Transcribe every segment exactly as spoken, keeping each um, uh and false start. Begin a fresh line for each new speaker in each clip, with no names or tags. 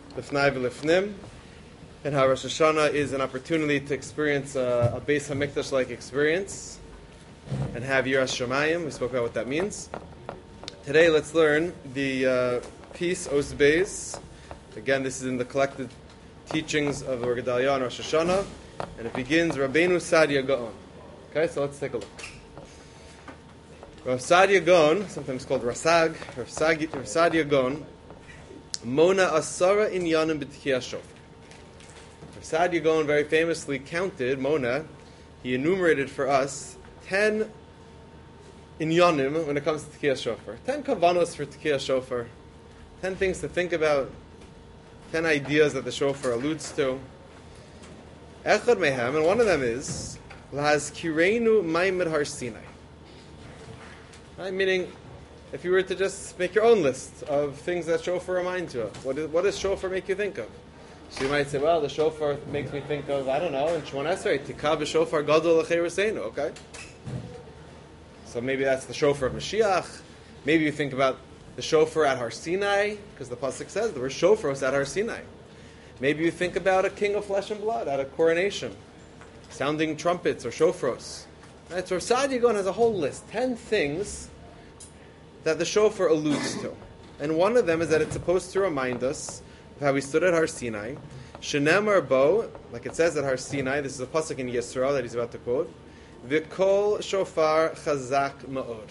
Lifnai v'lifnim, and how Rosh Hashanah is an opportunity to experience a, a Beis HaMikdash-like experience and have Yiras Shamayim. We spoke about what that means. Today, let's learn the uh, piece Os Beis. Again, this is in the collected teachings of the Or Gedalia and Rosh Hashanah, and it begins Rabbeinu Saadia Gaon. Okay, so let's take a look. Rav Saadia Gaon, sometimes called Rasag, Rav Saadia Gaon, Mona Asara Inyanim B'Tkiya Shofar. Rav Saadia Gaon very famously counted, Mona, he enumerated for us ten Inyanim when it comes to Tkiya Shofar. Ten Kavanos for Tkiya Shofar. Ten things to think about. Ten ideas that the Shofar alludes to. Echad Mehem, and one of them is Lahaz Kireinu Maimed Har Sinai. Right? Meaning, if you were to just make your own list of things that Shofar reminds you of, what, is, what does Shofar make you think of? So you might say, well, the Shofar makes me think of, I don't know, in Shemon Esrei, Tikah b'Shofar Gadol L'chei Raseinu, okay? So maybe that's the Shofar of Mashiach. Maybe you think about the Shofar at Har Sinai, because the Pasuk says there were Shofros at Har Sinai. Maybe you think about a king of flesh and blood at a coronation, sounding trumpets or Shofros. Right? So Rav Saadia Gaon has a whole list, ten things that the Shofar alludes to. And one of them is that it's supposed to remind us of how we stood at Har Sinai. Shenemar bo, like it says at Har Sinai, this is a pasuk in Yisro that he's about to quote, V'kol shofar chazak ma'od.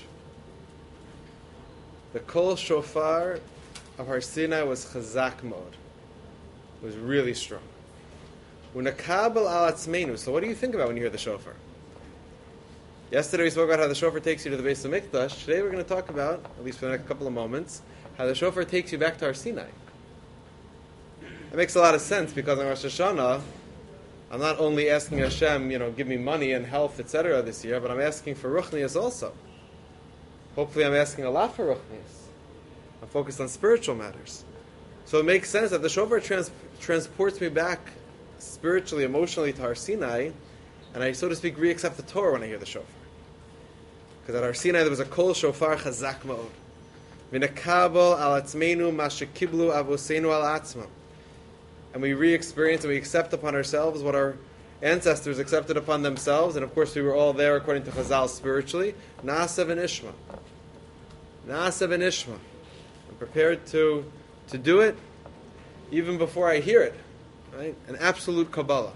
The kol shofar of Har Sinai was chazak ma'od. It was really strong. Unakabel al atzmeinu. So what do you think about when you hear the shofar? Yesterday we spoke about how the shofar takes you to the Beis HaMikdash. Today we're going to talk about, at least for the next couple of moments, how the shofar takes you back to Har Sinai. It makes a lot of sense because on Rosh Hashanah, I'm not only asking Hashem, you know, give me money and health, et cetera this year, but I'm asking for Ruchnius also. Hopefully I'm asking a lot for Ruchnius. I'm focused on spiritual matters. So it makes sense that the shofar trans- transports me back spiritually, emotionally to Har Sinai, and I, so to speak, re-accept the Torah when I hear the shofar. Because at Har Sinai there was a kol shofar chazak ma'od. V'nekabel al atzmeinu ma shekiblu avoseinu al atzmam. And we re-experience and we accept upon ourselves what our ancestors accepted upon themselves, and of course we were all there according to Chazal spiritually. Na'aseh v'nishma. Na'aseh v'nishma. I'm prepared to, to do it even before I hear it. Right? An absolute Kabbalah.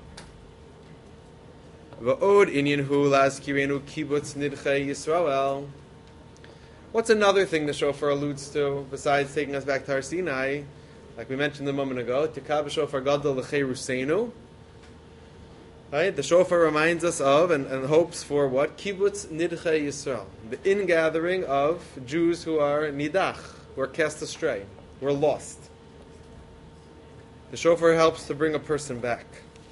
V'od inyan hu lazkirenu kibbutz nidchei Yisrael. What's another thing the shofar alludes to besides taking us back to Har Sinai? Like we mentioned a moment ago, Tikah b'Shofar Gadol L'chei Raseinu. Right? The shofar reminds us of and, and hopes for what? Kibbutz Nidchei Yisrael. The ingathering of Jews who are nidach, who are cast astray, who are lost. The shofar helps to bring a person back.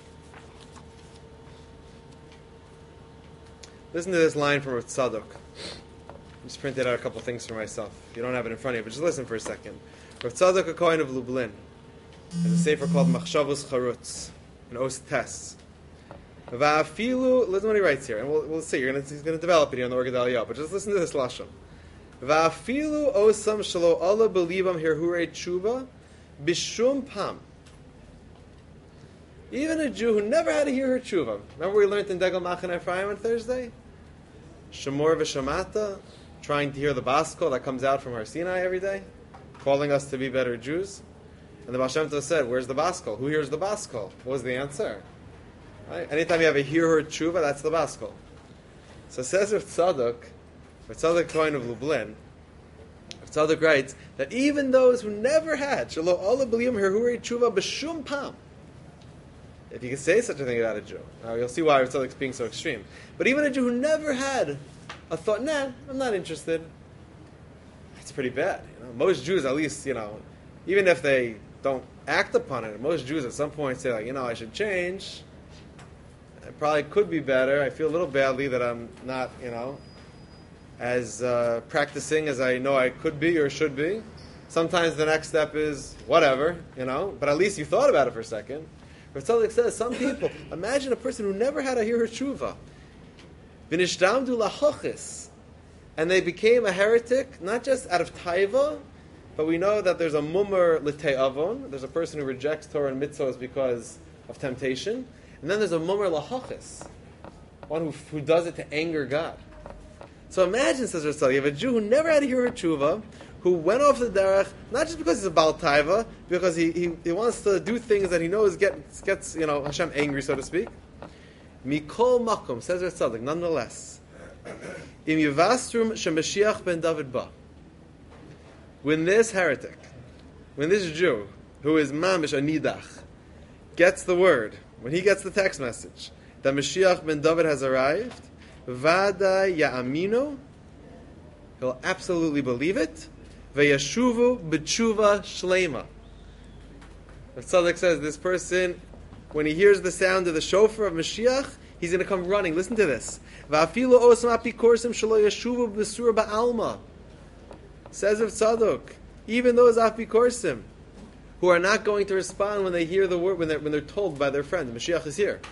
Listen to this line from Rav Tzadok. I just printed out a couple things for myself. You don't have it in front of you, but just listen for a second. Rav Tzadok HaKohen of Lublin has a sefer called Machshavos Charutz, an Os Tes. Va'afilu, listen what he writes here, and we'll, we'll see. You're gonna, he's going to develop it here on the Or Gedalia, but just listen to this lashon. Va'afilu osam shelo Allah belibam hirhurei tshuva bishum pam. Even a Jew who never had to hear her tshuva. Remember we learned in Degel Machaneh Ephraim on Thursday? Shemor v'shamata, trying to hear the Baskol that comes out from Har Sinai every day, calling us to be better Jews. And the Baal Shem Tov said, where's the Baskol? Who hears the Baskol? What was the answer? Right? Anytime you have a hear her tshuva, that's the Baskol. So says Rav Tzadok, Rav Tzadok Kohen of Lublin, Rav Tzadok writes that even those who never had, Shelo Allah b'liyam hirhurei tshuva b'shum pam, if you can say such a thing about a Jew. Now you'll see why Rav Tzadok's being so extreme. But even a Jew who never had a thought, nah, I'm not interested, it's pretty bad. You know? Most Jews, at least, you know, even if they don't act upon it, most Jews at some point say, like, you know, I should change. I probably could be better. I feel a little badly that I'm not, you know, as uh, practicing as I know I could be or should be. Sometimes the next step is whatever, you know, but at least you thought about it for a second. Rav Tzadok says, some people, imagine a person who never had to hear her tshuva. V'nishdamdu lahochis. And they became a heretic, not just out of taiva, but we know that there's a mummer l'tei avon. There's a person who rejects Torah and mitzvahs because of temptation, and then there's a mummer l'hachis, one who, who does it to anger God. So imagine, says Rav Tzadok, you have a Jew who never had to hear a tshuva, who went off the derech, not just because he's a Baal Taiva, because he, he, he wants to do things that he knows gets, gets you know, Hashem angry, so to speak. Mikol makom, says Rav Tzadok, nonetheless, im yivastrum shemashiach ben David ba. When this heretic, when this Jew, who is mamish a nidach, gets the word, when he gets the text message, that Mashiach ben David has arrived, Vada Ya'aminu, he'll absolutely believe it. Vayashuvu b'tshuva shlema. Rav Tzadok says this person, when he hears the sound of the shofar of Mashiach, he's going to come running. Listen to this. Va'afilu osam apikorsim shelo yashuvu b'sura ba'alma. Says Rav Tzadok, even those apikorsim who are not going to respond when they hear the word, when they're, when they're told by their friend, Mashiach is here.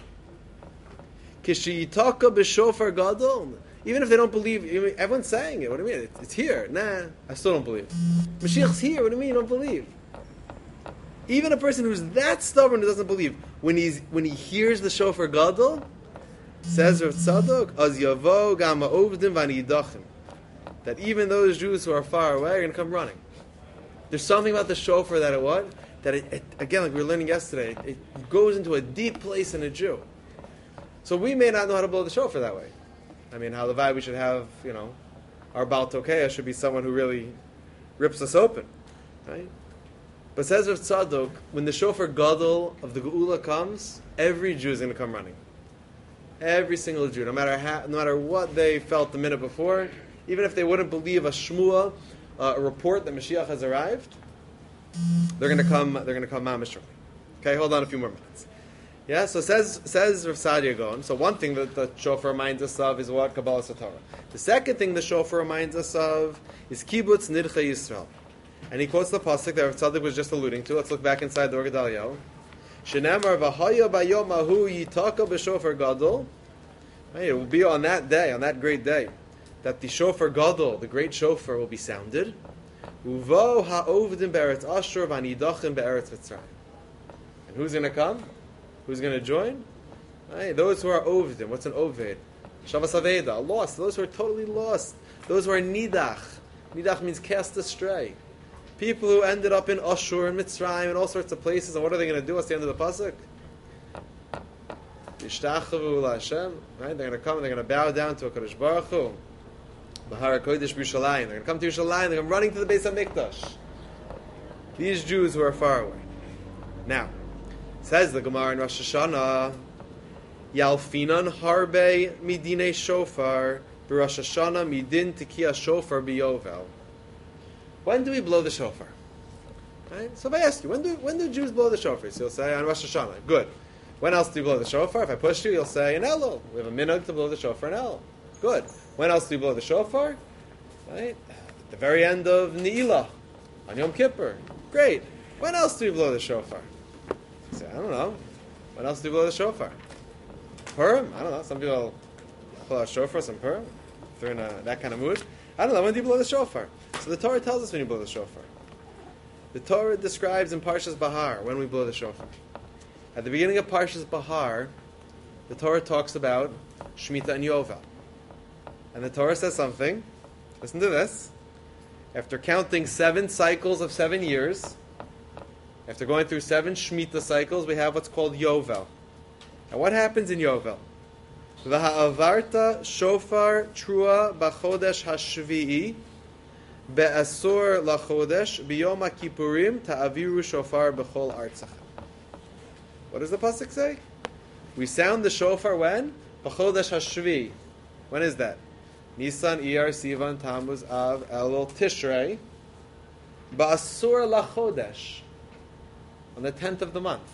Kishiyitaka b'shofar gadol. Even if they don't believe, everyone's saying it. What do you mean? It's here. Nah, I still don't believe. Mashiach's here. What do you mean you don't believe? Even a person who's that stubborn who doesn't believe, when he's when he hears the shofar gadol, says Rav Tzadok, az yavo gam ha'ovdim v'anidachim, that even those Jews who are far away are going to come running. There's something about the shofar that it what? That it, it, again, like we were learning yesterday, it, it goes into a deep place in a Jew. So we may not know how to blow the shofar that way. I mean, halavai, we should have, you know, our Baal Tokeah should be someone who really rips us open, right? But says Rav Tzadok, when the shofar gadol of the Geula comes, every Jew is going to come running. Every single Jew, no matter how, no matter what they felt the minute before, even if they wouldn't believe a shmua, uh, a report that Mashiach has arrived, they're going to come. They're going to come mamish. Okay, hold on a few more minutes. Yeah, so says says Rav Sadia Gaon. So one thing that the shofar reminds us of is what? Kabbalah Satorah. The second thing the shofar reminds us of is Kibbutz Nidchei Yisrael. And he quotes the pasuk that Rav Tzadok was just alluding to. Let's look back inside the Or Gedaliyahu. Shenemar v'haya bayom ahu yitaka b'shofar gadol. It will be on that day, on that great day, that the shofar gadol, the great shofar, will be sounded. Uvo ha'ovdim be'eretz Ashur v'anidachim be'eretz Mitzrayim. And who's going to come? Who's going to join? Right, those who are ovdim. What's an oved? Shavas Aveda, lost. Those who are totally lost. Those who are nidach. Nidach means cast astray. People who ended up in Ashur and Mitzrayim and all sorts of places. And what are they going to do? What's the end of the pasuk? Yishtachavu LaHashem. Right? They're going to come and they're going to bow down to a Kadosh Baruch Hu. Bahar Kodesh B'Yushalayim. They're going to come to Yerushalayim. They're going to running to the Beis HaMikdash. These Jews who are far away. Now, says the Gemara in Rosh Hashanah, Yalfinan harbe midine shofar b'Rosh Hashanah midin tikia shofar b'Yovel. When do we blow the shofar? Right? So if I ask you, when do when do Jews blow the shofar? So you'll say on Rosh Hashanah. Good. When else do you blow the shofar? If I push you, you'll say in Elul. We have a minhag to blow the shofar in Elul. Good. When else do you blow the shofar? Right? At the very end of Ne'ilah, on Yom Kippur. Great. When else do you blow the shofar? Say, I don't know. When else do you blow the shofar? Purim? I don't know. Some people blow a shofar, some Purim. If they're in a, that kind of mood. I don't know. When do you blow the shofar? So the Torah tells us when you blow the shofar. The Torah describes in Parshas Bahar when we blow the shofar. At the beginning of Parshas Bahar, the Torah talks about Shemitah and Yovel. And the Torah says something. Listen to this. After counting seven cycles of seven years, after going through seven Shemitah cycles, we have what's called Yovel. And what happens in Yovel? V'ha'avarta shofar trua b'chodesh hashvi'i be'asur lachodesh b'yom ha'kippurim ta'aviru shofar b'chol artzachem. What does the pasuk say? We sound the shofar when? B'chodesh hashvi. When is that? Nisan, Iyar, Sivan, Tammuz, Av, Elul, Tishrei. Ba'asur lachodesh. On the tenth of the month.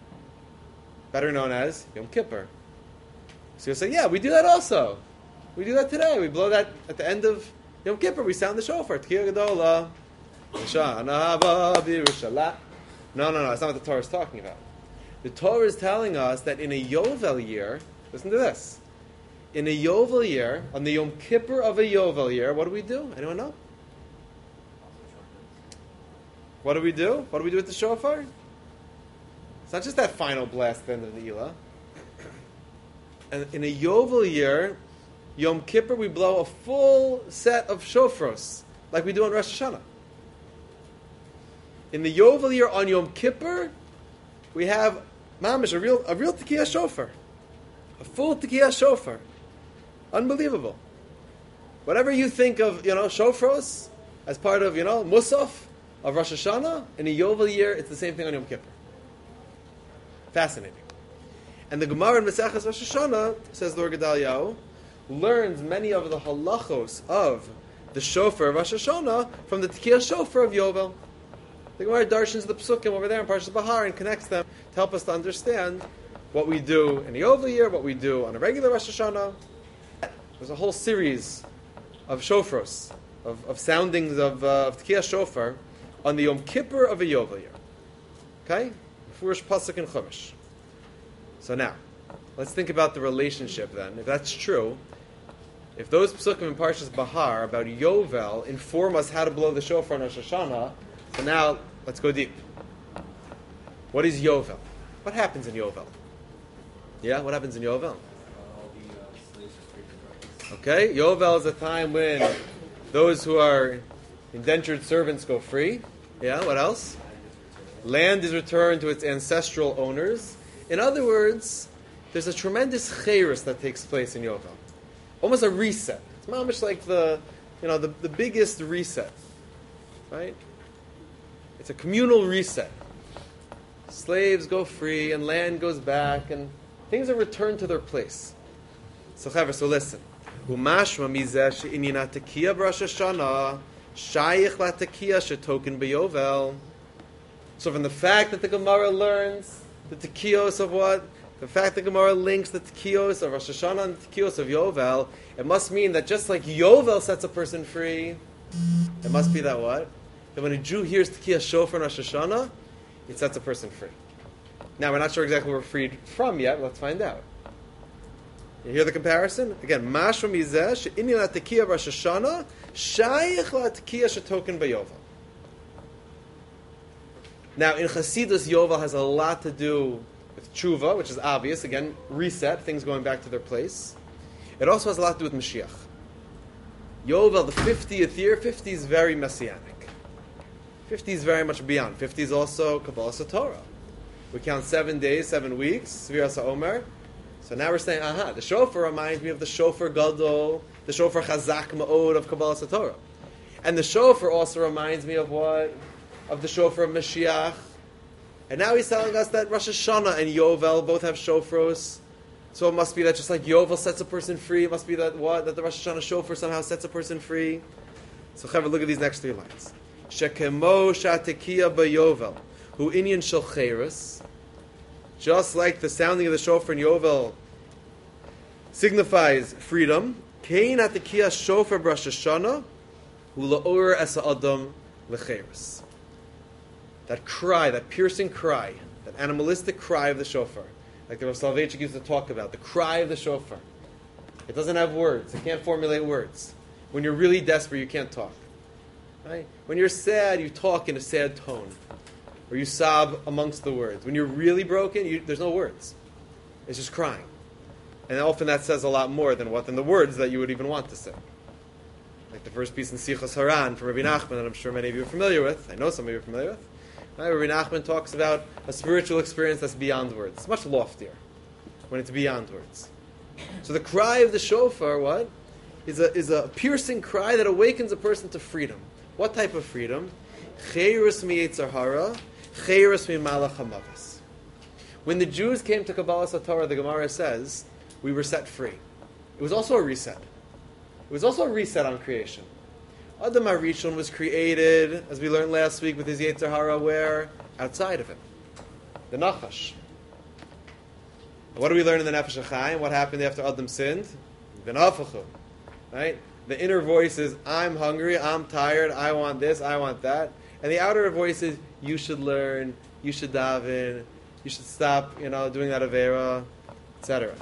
Better known as Yom Kippur. So you'll say, yeah, we do that also. We do that today. We blow that at the end of Yom Kippur. We sound the shofar. Tchiyah Gedola. Shana Haba B'Yerushalayim. No, no, no. That's not what the Torah is talking about. The Torah is telling us that in a Yovel year, listen to this. In a Yovel year, on the Yom Kippur of a Yovel year, what do we do? Anyone know? What do we do? What do we do with the shofar? It's not just that final blast at the end of the Eilah. And in a Yovel year, Yom Kippur, we blow a full set of shofros, like we do on Rosh Hashanah. In the Yovel year on Yom Kippur, we have mamish, a real, a real Tekiyah shofar, a full Tekiyah shofar, unbelievable. Whatever you think of, you know, shofros as part of, you know, Musaf of Rosh Hashanah, in a Yovel year, it's the same thing on Yom Kippur. Fascinating. And the Gemara in Maseches Rosh Hashanah, says the Or Gedaliyahu, learns many of the halachos of the shofar of Rosh Hashanah from the Tekiyah shofar of Yovel. The Gemara darshans the Psukim over there in Parshas Bahar and connects them to help us to understand what we do in the Yovel year, what we do on a regular Rosh Hashanah. There's a whole series of shofros, of, of soundings of, uh, of Tekiyah shofar on the Yom Kippur of a Yovel year. Okay? Furish Pasuk and Chumash. So now, let's think about the relationship then. If that's true, if those psukim in Parshas Bahar about Yovel inform us how to blow the shofar on Rosh Hashanah, so now let's go deep. What is Yovel? What happens in Yovel? Yeah, what happens in Yovel? Okay, Yovel is a time when those who are indentured servants go free. Yeah, what else? Land is returned to its ancestral owners. In other words, there's a tremendous chayrus that takes place in Yovel. Almost a reset. It's almost like the, you know, the, the biggest reset. Right? It's a communal reset. Slaves go free and land goes back and things are returned to their place. So, Chaver, so listen. Umashma mizeh she'inyan hatekiyah b'Rosh Hashanah shayich latekiyah shetoken b'Yovel. So from the fact that the Gemara learns the tekiyos of what? The fact that Gemara links the tekiyos of Rosh Hashanah and the tekiyos of Yovel, it must mean that just like Yovel sets a person free, it must be that what? That when a Jew hears tekiyah shofar in Rosh Hashanah, it sets a person free. Now, we're not sure exactly where we're freed from yet. Let's find out. You hear the comparison? Again, Mashma mizeh she'inyan hatekiyah Rosh Hashanah shayich latekiyah shetoken b'Yovel. Now, in Chassidus, Yovel has a lot to do with tshuva, which is obvious. Again, reset, things going back to their place. It also has a lot to do with Mashiach. Yovel, the fiftieth year, fifty is very messianic. fifty is very much beyond. fifty is also Kabbalah Torah. We count seven days, seven weeks, Sviras HaOmer. So now we're saying, aha, the shofar reminds me of the shofar Gadol, the shofar Chazak Ma'od of Kabbalah Torah. And the shofar also reminds me of what? Of the shofar of Mashiach. And now he's telling us that Rosh Hashanah and Yovel both have shofros. So it must be that just like Yovel sets a person free, it must be that what? That the Rosh Hashanah shofar somehow sets a person free. So Chaver, look at these next three lines. Shekemo shatekiya b'Yovel, hu inyan shel cheirus. Just like the sounding of the shofar in Yovel signifies freedom, kein hatekiya shofar b'Rosh Hashanah, hu la'or es ha'adam l'cheirus. That cry, that piercing cry, that animalistic cry of the shofar, like the Rav Soloveitchik used to talk about, the cry of the shofar. It doesn't have words. It can't formulate words. When you're really desperate, you can't talk. Right? When you're sad, you talk in a sad tone, or you sob amongst the words. When you're really broken, you, there's no words. It's just crying. And often that says a lot more than what than the words that you would even want to say. Like the first piece in Sichos Haran from Rabbi Nachman, that I'm sure many of you are familiar with. I know some of you are familiar with. Right? Rabbi Nachman talks about a spiritual experience that's beyond words. It's much loftier when it's beyond words. So the cry of the shofar, what? Is a, is a piercing cry that awakens a person to freedom. What type of freedom? Cheirus mi Yetzer Hara, cheirus mi malach hamavos. When the Jews came to Kabbalah Torah, the Gemara says, we were set free. It was also a reset. It was also a reset on creation. Adam HaRishon was created, as we learned last week, with his Yetzer Hara, where? Outside of him. The Nachash. What do we learn in the Nefesh HaChaim? What happened after Adam sinned? V'nafachu. Right? The inner voice is, I'm hungry, I'm tired, I want this, I want that. And the outer voice is, you should learn, you should daven, you should stop, you know, doing that Avera, et cetera.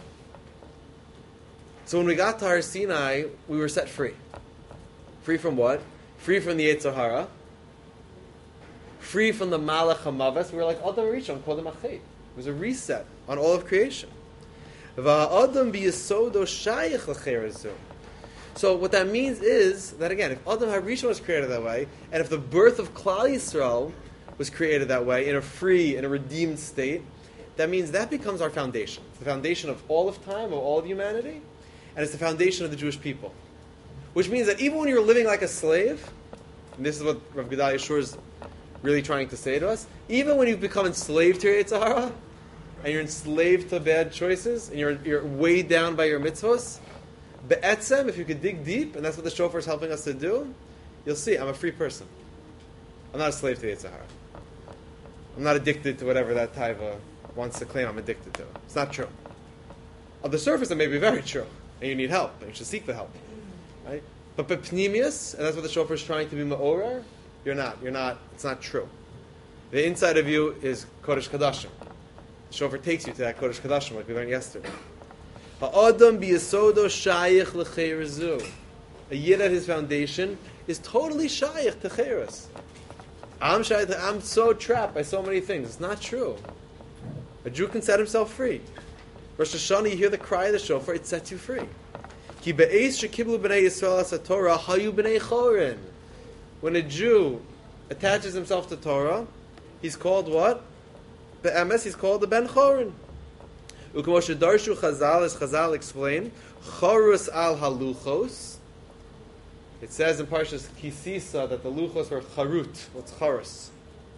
So when we got to Har Sinai, we were set free. Free from what? Free from the Yetzer Hara. free from the malach hamaves. We were like Adam Rishon Kodem Achet. It was a reset on all of creation. Va'adam biyasodo shayich l'cherazu. So what that means is that again, if Adam HaRishon was created that way, and if the birth of Klal Yisrael was created that way in a free, in a redeemed state, that means that becomes our foundation. It's the foundation of all of time, of all of humanity, and it's the foundation of the Jewish people. Which means that even when you're living like a slave, and this is what Rav Gedalia Shur is really trying to say to us, even when you've become enslaved to your Yetzer Hara, and you're enslaved to bad choices, and you're, you're weighed down by your mitzvahs, be'etzem, if you could dig deep, and that's what the shofar is helping us to do, you'll see, I'm a free person. I'm not a slave to the Yetzer Hara. I'm not addicted to whatever that taiva wants to claim I'm addicted to. It's not true. On the surface, it may be very true, and you need help, and you should seek the help. Right? But bepnimius, and that's what the shofar is trying to be ma'orer, you're not. You're not. It's not true. The inside of you is Kodesh Kadashim. The shofar takes you to that Kodesh Kadashim, like we learned yesterday. Ha'adam biyasodo shayich l'cheirezu. A yid at his foundation is totally shayich to cheiros. I'm shayich. I'm so trapped by so many things. It's not true. A Jew can set himself free. Rosh Hashanah, you hear the cry of the shofar, it sets you free. Ki be'ez shekiblu b'nei Yisrael as Torah hayu b'nei chorin. When a Jew attaches himself to Torah, he's called what? Be'emes, he's called the Ben Chorin. U'k'mo shedarshu Chazal, as Chazal explained, chorus al haluchos. It says in Parshas Kisisa that the luchos were charut. What's chorus?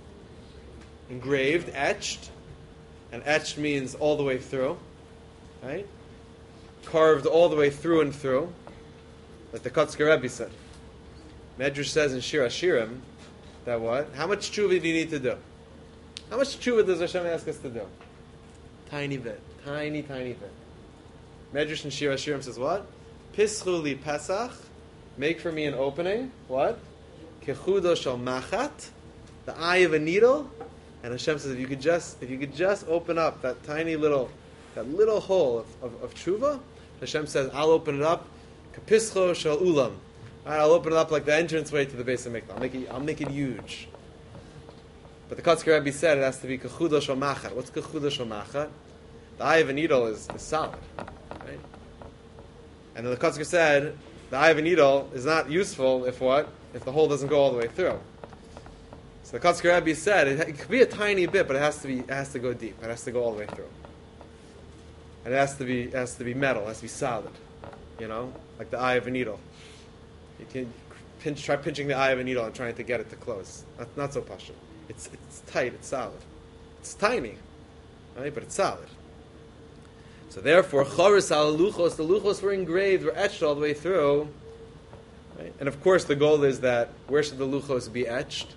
Engraved, etched. And etched means all the way through. Right? Carved all the way through and through. Like the Kotzker Rebbe said. Medrash says in Shir HaShirim that what? How much tshuva do you need to do? How much tshuva does Hashem ask us to do? Tiny bit. Tiny, tiny bit. Medrash in Shir HaShirim says what? Pischu li Pesach. Make for me an opening. What? Kechudo shel machat. The eye of a needle. And Hashem says, if you could just, if you could just open up that tiny little, that little hole of, of, of tshuva, Hashem says, I'll open it up. Kapischo shel ulam. Right, I'll open it up like the entranceway to the base of Mikvah. I'll make it, I'll make it huge. But the Kotzker Rebbe said it has to be kechudo shel machat. What's kechudo shel machat? The eye of a needle is, is solid, right? And then the Kotzker said the eye of a needle is not useful if what? If the hole doesn't go all the way through. So the Kotzker Rebbe said it, it could be a tiny bit, but it has to be, it has to go deep. It has to go all the way through. And it has to be, it has to be metal. It has to be solid. You know, like the eye of a needle. You can pinch, try pinching the eye of a needle and trying to get it to close. Not, not so pashut. It's it's tight. It's solid. It's tiny, right? But it's solid. So therefore, choros al luchos. The luchos were engraved, were etched all the way through. Right? And of course, the goal is that where should the luchos be etched?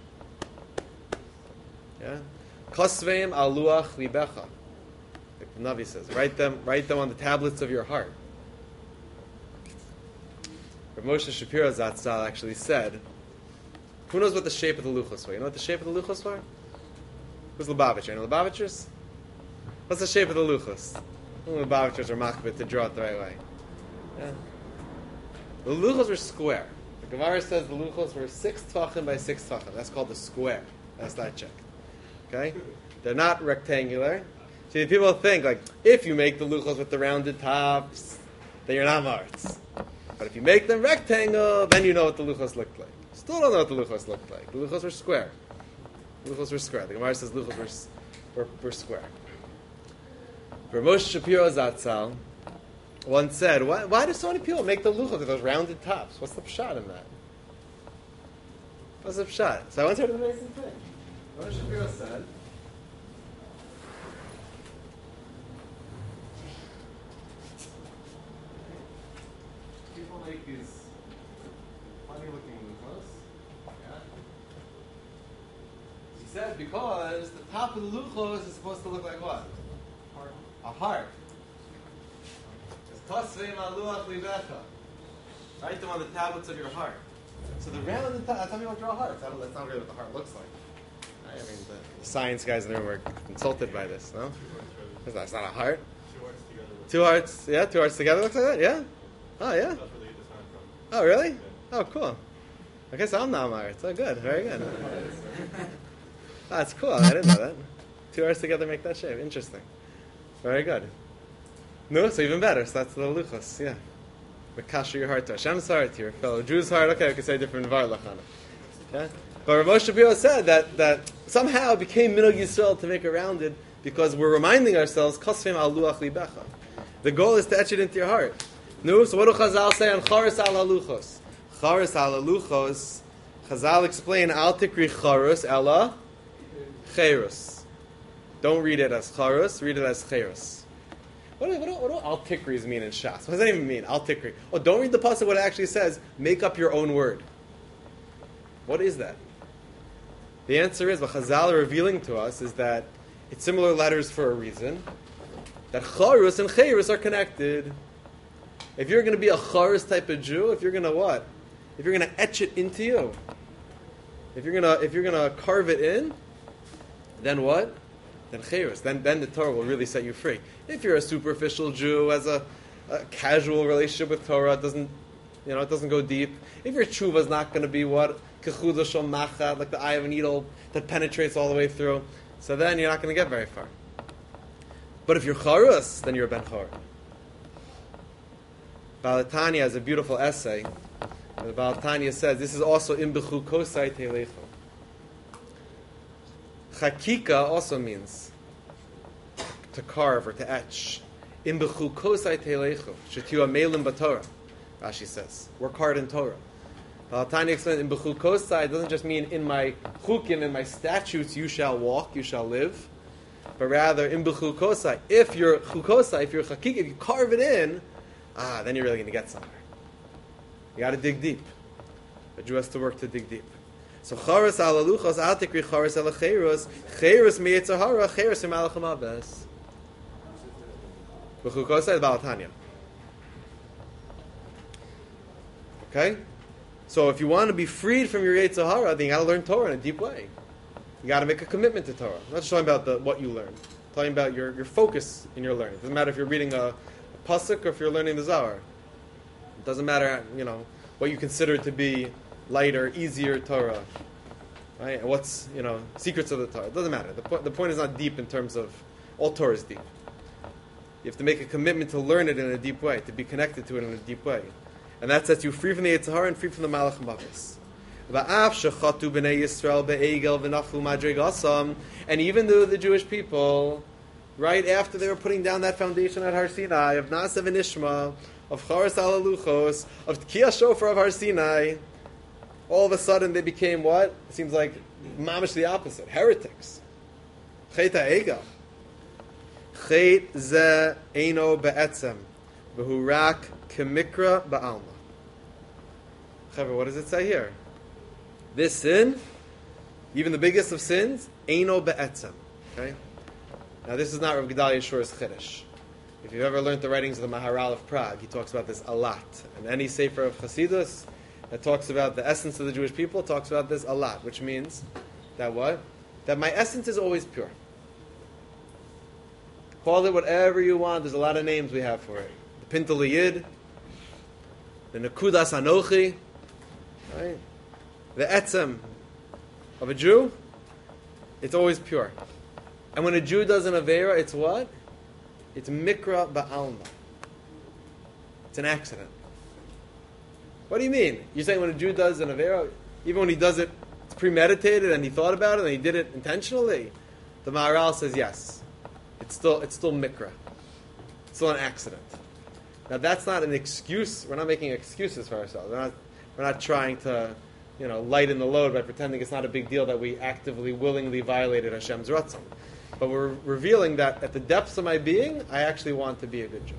Yeah, kosveim al luach libecha. Like the Navi says, write them, write them on the tablets of your heart. Rav Moshe Shapiro Zatzal actually said, who knows what the shape of the luchos were? You know what the shape of the luchos were? Who's Lubavitcher? You know Lubavitchers? What's the shape of the luchos? Lubavitchers are machbet to draw it the right way. Yeah. The luchos were square. The Gemara says the luchos were six tefachim by six tefachim. That's called the square. That's that check. Okay? They're not rectangular. See, people think, like, if you make the luchos with the rounded tops, then you're not martz. But if you make them rectangle, then you know what the luchos looked like. Still don't know what the luchos looked like. The luchos were square. The luchos were square. The Gemara says luchos were, were, were square. Rav Moshe Shapiro Zatzal once said, why, why do so many people make the luchos with those rounded tops? What's the pshat in that? What's the pshat? So I once heard an amazing thing. Rav Moshe Shapiro said, people make these funny looking luchos. Yeah. He said because the top of the luchos is supposed to look like what? Heart. A heart. It's tosveim al luach libecha. Write them on the tablets of your heart. So the rounded top, that's how people draw hearts. That's not really what the heart looks like. I mean, the, the science guys in the room were consulted by this, no? It's not, it's not a heart. Two hearts, yeah, two hearts together looks like that, yeah? Oh, yeah? That's where they get the sign from. Oh, really? Yeah. Oh, cool. Okay, so I'm not married. So good, very good. Ah, that's cool. I didn't know that. Two hours together make that shape. Interesting. Very good. No, so even better. So that's the luchos. Yeah. Makasher your heart to Hashem's heart, to your fellow Jew's heart. Okay, we could say different var lachana. Okay? But Rav Moshe Shapiro said that, that somehow it became Minhag Yisrael to make it rounded because we're reminding ourselves, Kosfim al luach libecha. The goal is to etch it into your heart. No, so what do Chazal say on Charis al haluchos? Charis al haluchos, Chazal explain, Al tikri Charis ella Chairus. Don't read it as Charis, read it as Chairus. What do, what, do, what do al tikris mean in Shas? What does that even mean, al tikri? Oh, don't read the pasuk what it actually says. Make up your own word. What is that? The answer is, what Chazal are revealing to us is that it's similar letters for a reason. That Charus and Chairus are connected. If you're going to be a Charus type of Jew, if you're going to what? If you're going to etch it into you, if you're going to if you're going to carve it in, then what? Then Chairus. Then then the Torah will really set you free. If you're a superficial Jew, has a, a casual relationship with Torah, it doesn't you know it doesn't go deep. If your tshuva is not going to be what kechuda shel machat, like the eye of a needle that penetrates all the way through, so then you're not going to get very far. But if you're Charus, then you're a Ben Chor. Balatanya has a beautiful essay. The Balatanya says this is also im b'chu kosai teilecho. Chakika also means to carve or to etch. Im b'chu kosai teilecho shetiu amelim b'Torah. Rashi says work hard in Torah. Balatanya explains im b'chu kosai doesn't just mean in my chukim, in my statutes you shall walk, you shall live. But rather, in b'chukosai, if you're chukosai, if you're chakik, if you carve it in, ah, then you're really going to get somewhere. You got to dig deep. A Jew has to work to dig deep. So charas al aluchos al tikri charas al chayrus chayrus miyitzahara chayrus imalacham aves. B'chukosai Balatanya. Okay, so if you want to be freed from your Yitzhahara, then you got to learn Torah in a deep way. You got to make a commitment to Torah. I'm not just talking about the, what you learn. I'm talking about your, your focus in your learning. It doesn't matter if you're reading a, a pasuk or if you're learning the Zohar. It doesn't matter, you know, what you consider to be lighter, easier Torah, right? And what's, you know, secrets of the Torah. It doesn't matter. The, po- the point is not deep in terms of, all Torah is deep. You have to make a commitment to learn it in a deep way, to be connected to it in a deep way. And that sets you free from the Yitzhahara and free from the Malach Mavis. And even though the Jewish people, right after they were putting down that foundation at Har Sinai of Na'aseh v'Nishma, of Charas al Haluchos, of Tkiyah Shofar of Har Sinai, all of a sudden they became what? It seems like mamish the opposite. Heretics. Chet ha'egel. Chet ze eino be'etzem. V'hu rak kemikra ba'alma. Chaver, what does it say here? This sin, even the biggest of sins, eino be'etzem. Okay? Now this is not Rav Gedalia Shur's Chiddush. If you've ever learned the writings of the Maharal of Prague, he talks about this a lot. And any sefer of Chassidus that talks about the essence of the Jewish people talks about this a lot, which means that what? That my essence is always pure. Call it whatever you want. There's a lot of names we have for it. The Pintel Yid, the Nekudas Anochi, right? The etzem of a Jew, it's always pure. And when a Jew does an Aveira, it's what? It's mikra ba'alma. It's an accident. What do you mean? You're saying when a Jew does an Aveira, even when he does it, it's premeditated and he thought about it and he did it intentionally? The Maharal says yes. It's still, it's still mikra. It's still an accident. Now that's not an excuse. We're not making excuses for ourselves. We're not, we're not trying to, you know, lighten the load by pretending it's not a big deal that we actively, willingly violated Hashem's ratzon. But we're revealing that at the depths of my being, I actually want to be a good Jew.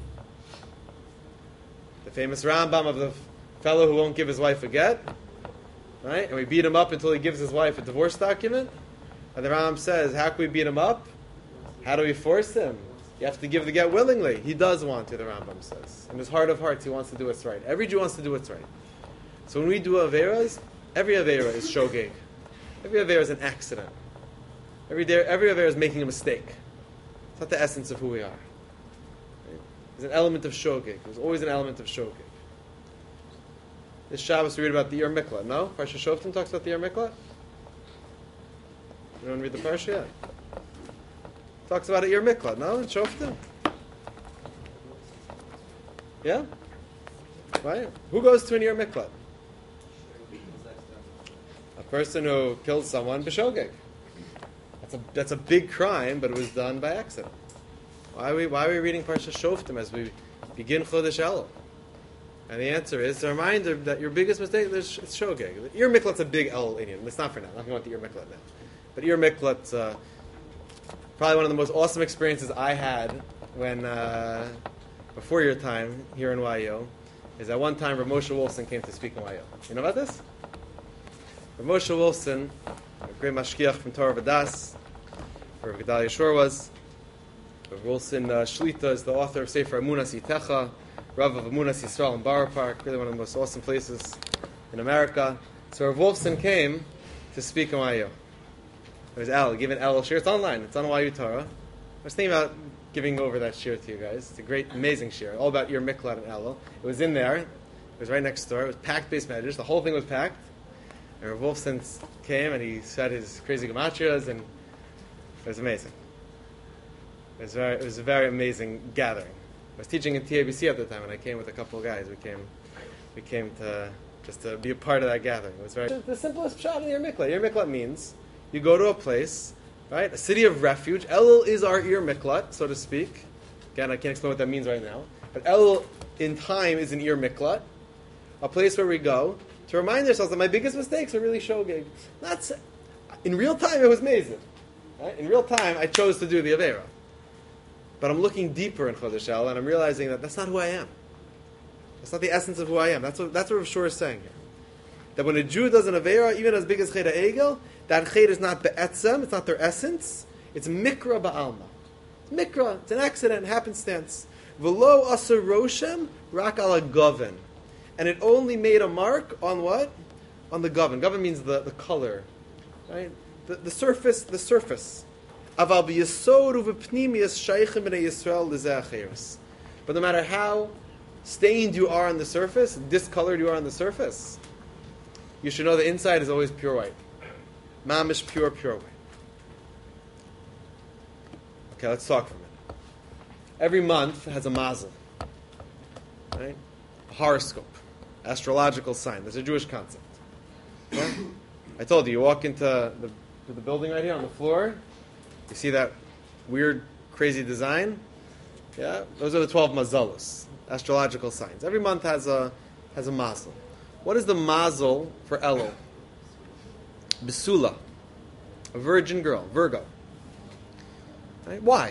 The famous Rambam of the fellow who won't give his wife a get, right? And we beat him up until he gives his wife a divorce document. And the Rambam says, how can we beat him up? How do we force him? You have to give the get willingly. He does want to, the Rambam says. In his heart of hearts, he wants to do what's right. Every Jew wants to do what's right. So when we do Averas, every Avera is shogeg. Every Avera is an accident. Every day, every Avera is making a mistake. It's not the essence of who we are. Right? There's an element of shogeg. There's always an element of shogeg. This Shabbos we read about the Yer Miklat, no? Parsha Shoftim talks about the Yer Miklat? You don't read the parsha yet. Talks about a Ir Miklat, no? In Shoftim? Yeah? Right? Who goes to an Ir Miklat? A person who killed someone b'shogeg. That's a that's a big crime, but it was done by accident. Why are we why are we reading Parsha Shoftim as we begin Chodesh Elul? And the answer is a reminder that your biggest mistake is it's shogeg. Ir Miklat's a big El Indian. It's not for now. I'm not going to Ir Miklat now. But Ir Miklat's uh, probably one of the most awesome experiences I had when uh, before your time here in Y O is that one time Rav Moshe Wolfson came to speak in Y O. You know about this? Rav Moshe Wolfson, a great mashkiach from Torah V'das, where Gedalia Shor was. Rav Wolfson uh, Shlita is the author of Sefer Emunas Yitecha, Rav of Emunas Yisrael in Borough Park, really one of the most awesome places in America. So Rav Wolfson came to speak in Y O. It was El, given El shir. It's online. It's on Y U Torah. I was thinking about giving over that shir to you guys. It's a great, amazing shir, all about Ir Miklat and El. It was in there. It was right next door. It was packed base measures. The whole thing was packed. And Rav Wolfson came and he said his crazy gematrias, and it was amazing. It was very, it was a very amazing gathering. I was teaching in T A B C at the time, and I came with a couple of guys. We came, we came to just to be a part of that gathering. It was very the, the simplest shot in Ir Miklat. Ir Miklat means you go to a place, right, a city of refuge. Elul is our Ir Miklat, so to speak. Again, I can't explain what that means right now. But Elul in time is an Ir Miklat, a place where we go to remind ourselves that my biggest mistakes are really shogeg. That's in real time. It was amazing. Right? In real time, I chose to do the Avera. But I'm looking deeper in Chodesh Elul, and I'm realizing that that's not who I am. That's not the essence of who I am. That's what that's what Rav Shor is saying here. That when a Jew does an Avera, even as big as Ched HaEgel, that Ched is not be'etzem, it's not their essence, it's mikra ba'alma. It's mikra, it's an accident, happenstance. V'lo asar roshem rak ala goven. And it only made a mark on what? On the goven. Goven means the, the color. Right? The, the surface, the surface. Aval b'yesod u'v'pnimiyas shaychim b'nei Yisrael l'zeh acheres. But no matter how stained you are on the surface, discolored you are on the surface, you should know the inside is always pure white. Mamish, pure, pure white. Okay, let's talk for a minute. Every month has a mazel. Right? A horoscope. Astrological sign. That's a Jewish concept. Yeah? I told you, you walk into the, to the building right here on the floor, you see that weird, crazy design? Yeah? Those are the twelve mazalos. Astrological signs. Every month has a has a mazel. What is the mazel for Elul? Besula, a virgin girl, Virgo. Right? Why?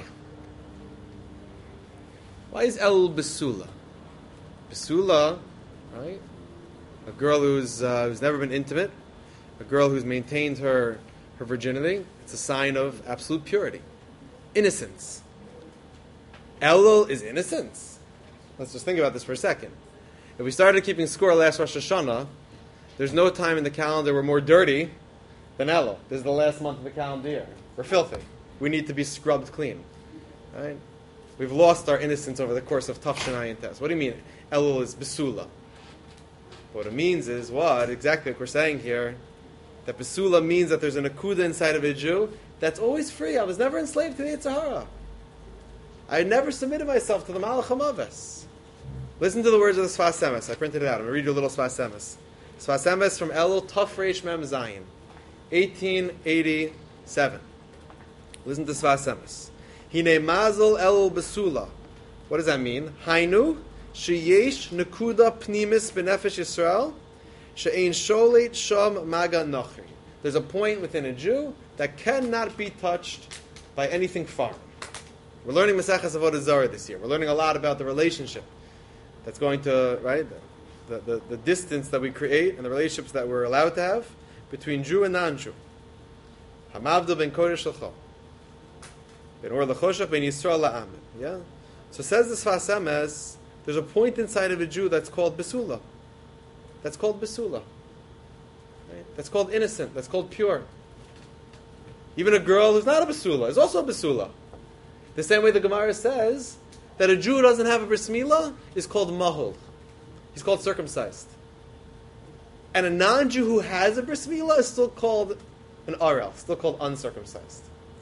Why is Elul Besula? Besula, right? A girl who's uh, who's never been intimate, a girl who's maintained her her virginity. It's a sign of absolute purity, innocence. Elul is innocence. Let's just think about this for a second. If we started keeping score last Rosh Hashanah, there's no time in the calendar we're more dirty than Elul. This is the last month of the calendar year. We're filthy. We need to be scrubbed clean. Right? We've lost our innocence over the course of Tafshin Ayin Tes. What do you mean Elul is Besula? What it means is what? Exactly what we're saying here. That Besula means that there's an akuda inside of a Jew that's always free. I was never enslaved to the Yetzer Hara. I never submitted myself to the Malach HaMaves. Listen to the words of the Sfas Emes. I printed it out. I'm going to read you a little Sfas Emes. Sfas Emes from Elul Taf Reish Mem Zayin, eighteen eighty-seven. Listen to Sfas Emes. Hine Mazel Elul Besula. What does that mean? Hainu sheyesh nekuda pnimis benefesh Yisrael she'ein sholet sham maga nochri. There's a point within a Jew that cannot be touched by anything foreign. We're learning Maseches Avodah Zarah this year. We're learning a lot about the relationship that's going to, right, the, the, the distance that we create and the relationships that we're allowed to have between Jew and non-Jew. Hamavdil ben Kodesh l'chol. Ben Or l'choshech ben Yisrael la'amin. Yeah? So says the Sfas Emes, there's a point inside of a Jew that's called Besula. That's called Besula. Right? That's called innocent. That's called pure. Even a girl who's not a Besula is also a Besula. The same way the Gemara says that a Jew who doesn't have a bris milah is called mahul. He's called circumcised. And a non-Jew who has a bris milah is still called an arel, still called uncircumcised.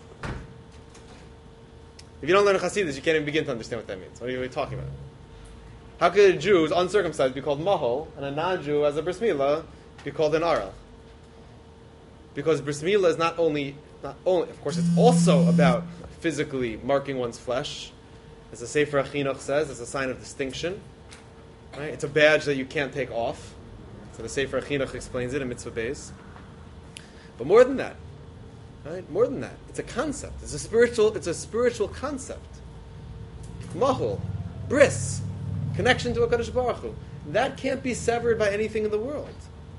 If you don't learn Hasidus, you can't even begin to understand what that means. What are you talking about? How could a Jew who's uncircumcised be called mahol, and a non-Jew as a bris milah be called an arel? Because bris milah is not only, not only, of course, it's also about physically marking one's flesh. As the Sefer HaChinuch says, it's a sign of distinction. Right? It's a badge that you can't take off. So the Sefer HaChinuch explains it in Mitzvah Beis. But more than that, right? More than that, it's a concept. It's a spiritual. It's a spiritual concept. Mahul, bris, connection to a Kadosh Baruch Hu. That can't be severed by anything in the world.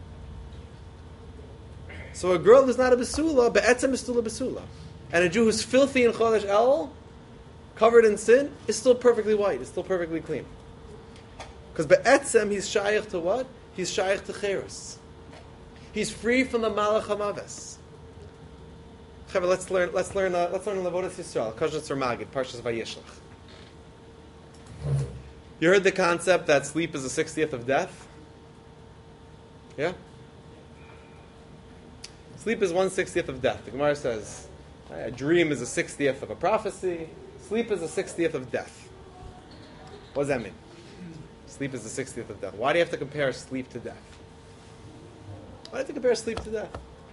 So a girl who's not a besula, be'etzem is still a besula, and a Jew who's filthy in Chodesh El, covered in sin, is still perfectly white. Is still perfectly clean. Because be'etzem he's shaykh to what? He's shaykh to cherus. He's free from the malach hamaves. Let's learn. Let's learn. Uh, let's learn Levodas Yisrael. Kosher Magid, Parshas Vayishlach. You heard the concept that sleep is a sixtieth of death. Yeah. Sleep is one sixtieth of death. The Gemara says a dream is a sixtieth of a prophecy. Sleep is a sixtieth of death. What does that mean? Sleep is the sixtieth of death. Why do you have to compare sleep to death? Why do you have to compare sleep to death?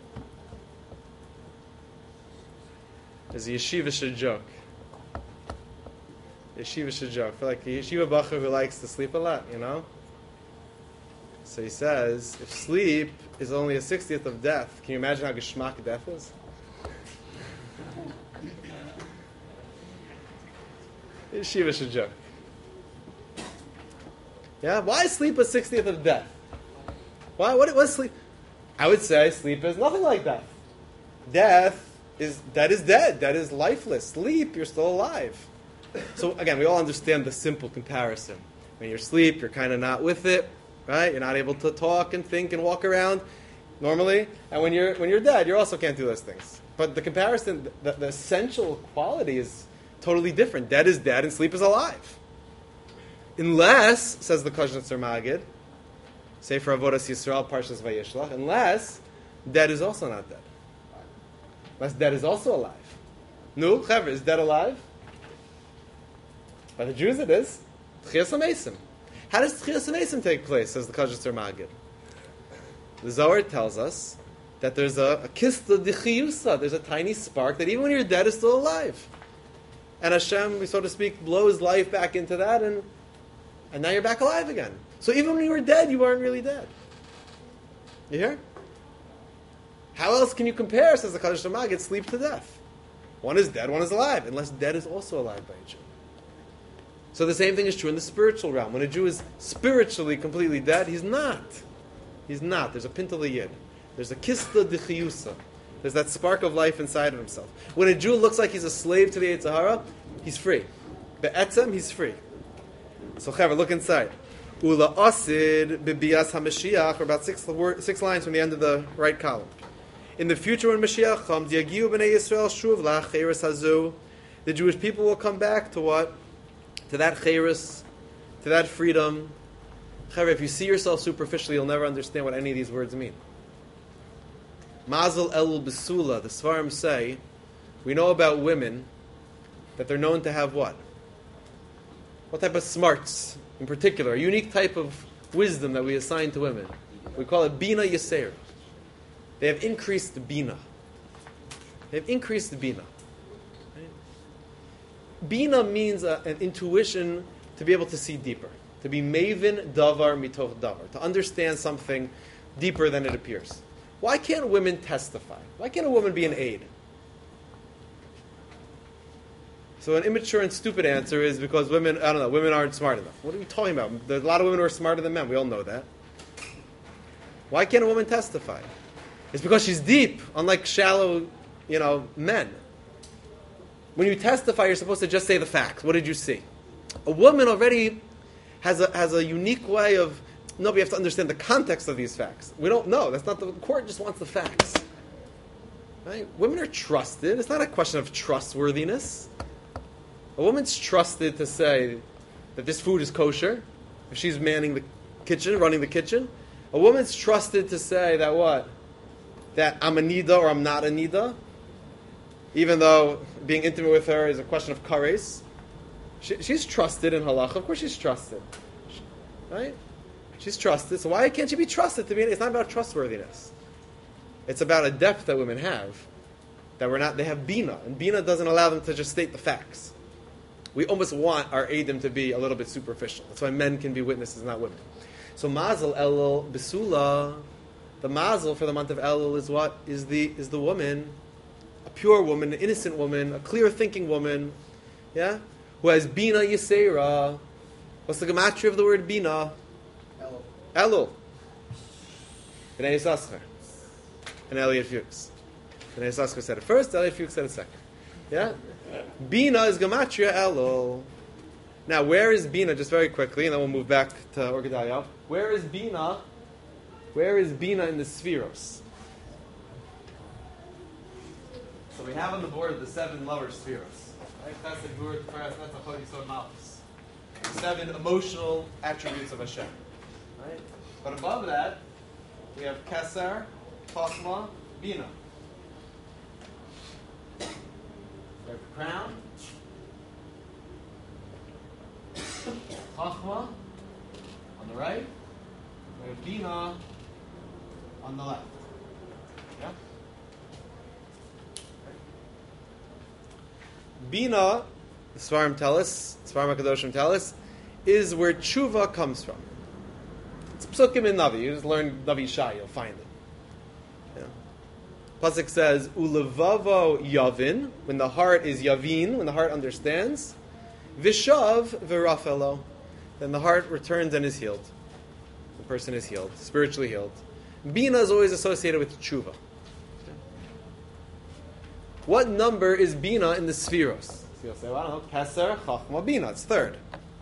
There's a yeshivish joke. Yeshivish joke. For like a yeshiva bacher who likes to sleep a lot, you know? So he says, if sleep is only a sixtieth of death, can you imagine how geschmack death is? Yeshivish joke. Yeah? Why is sleep a sixtieth of death? Why? What was sleep? I would say sleep is nothing like death. Death is that is dead. That is lifeless. Sleep, you're still alive. So again, we all understand the simple comparison. When you're asleep, you're kind of not with it, right? You're not able to talk and think and walk around normally. And when you're when you're dead, you also can't do those things. But the comparison, the, the essential quality is totally different. Dead is dead, and sleep is alive. Unless, says the Koshnitzer Magid, Sefer Avodas Yisrael, Parshas Vayishlach, unless dead is also not dead. Unless dead is also alive. No, Chaver, is dead alive? By the Jews it is. Tchias HaMesim. How does Tchias HaMesim take place, says the Koshnitzer Magid? The Zohar tells us that there's a, a kista d'chiyusa, there's a tiny spark that even when you're dead is still alive. And Hashem, so to speak, blows life back into that, and and now you're back alive again. So even when you were dead, you weren't really dead. You hear? How else can you compare, says the Kaddish Magid, sleep to death? One is dead, one is alive, unless dead is also alive by a Jew. So the same thing is true in the spiritual realm. When a Jew is spiritually completely dead, he's not. He's not. There's a pintal yid. There's a kista d'chiyusa. There's that spark of life inside of himself. When a Jew looks like he's a slave to the Yetzer Hara, he's free. Be'etzem, he's free. So, Chaver, look inside. Ula asid b'bias HaMashiach, or about six, six lines from the end of the right column. In the future when Mashiach comes, Yagiu b'nei Yisrael shuv la'cheres hazu, the Jewish people will come back to what? To that cheres, to that freedom. Chaver, if you see yourself superficially, you'll never understand what any of these words mean. Mazel el besula, the Svarim say, we know about women that they're known to have what? What type of smarts, in particular, a unique type of wisdom that we assign to women. We call it bina yaser. They have increased bina. They have increased bina. Right? Bina means a, an intuition to be able to see deeper, to be maven davar mitoch davar, to understand something deeper than it appears. Why can't women testify? Why can't a woman be an aide? So an immature and stupid answer is because women, I don't know, women aren't smart enough. What are we talking about? There's a lot of women who are smarter than men. We all know that. Why can't a woman testify? It's because she's deep, unlike shallow, you know, men. When you testify, you're supposed to just say the facts. What did you see? A woman already has a has a unique way of, no, we have to understand the context of these facts. We don't know. That's not the, the court just wants the facts. Right? Women are trusted. It's not a question of trustworthiness. A woman's trusted to say that this food is kosher if she's manning the kitchen, running the kitchen. A woman's trusted to say that what? that I'm a nida or I'm not a nida, even though being intimate with her is a question of kares. She, she's trusted in halacha. Of course she's trusted. Right? She's trusted. So why can't she be trusted to be? It's not about trustworthiness. It's about a depth that women have. That we're not, they have bina. And bina doesn't allow them to just state the facts. We almost want our Eidim to be a little bit superficial. That's why men can be witnesses, not women. So Mazel Elul Besula, the Mazel for the month of Elul is what? Is the is the woman, a pure woman, an innocent woman, a clear thinking woman, yeah? Who has Bina Yisera. What's the gematria of the word Bina?
Elul.
Elul. B'nai Yissaschar. And Elliot Fuchs. B'nai Yissaschar said it first, Elliot Fuchs said it second. Yeah? Bina is gematria Elul. Now, where is Bina? Just very quickly, and then we'll move back to Or Gedalia. Where is Bina? Where is Bina in the Spheros? So we have on the board the seven lower Spheros. Right? That's the Gvur, Tiferes, that's a Chod Yisod Malchus. Seven emotional attributes of Hashem. Right? But above that, we have Keser, Chosma, Bina. We have the crown, Chachma on the right, we have Bina on the left. Yeah? Bina, the Svarim tell us, Svarim HaKadoshim tell us, is where tshuva comes from. It's Psukim in Navi. You just learn Navi Shai, you'll find it. Yeah. Pasuk says, Ulevavo Yavin, when the heart is Yavin, when the heart understands, Vishav Virafelo, then the heart returns and is healed. The person is healed, spiritually healed. Bina is always associated with tshuva. What number is Bina in the Spheros? So you'll say, well, I don't know, Keser, Chachma, Bina. It's third.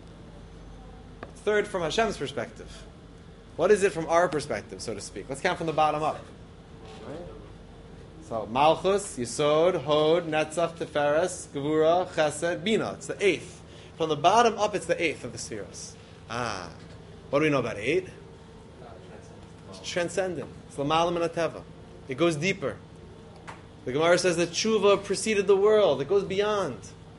It's third from Hashem's perspective. What is it from our perspective, so to speak? Let's count from the bottom up. Right? So, Malchus, Yisod, Hod, Netzach, Tiferes, Gevura, Chesed, Bina. It's the eighth. From the bottom up, it's the eighth of the Spheros. Ah. What do we know about eight? It's transcendent. It's L'malam and Ateva. It goes deeper. The Gemara says that tshuva preceded the world. It goes beyond.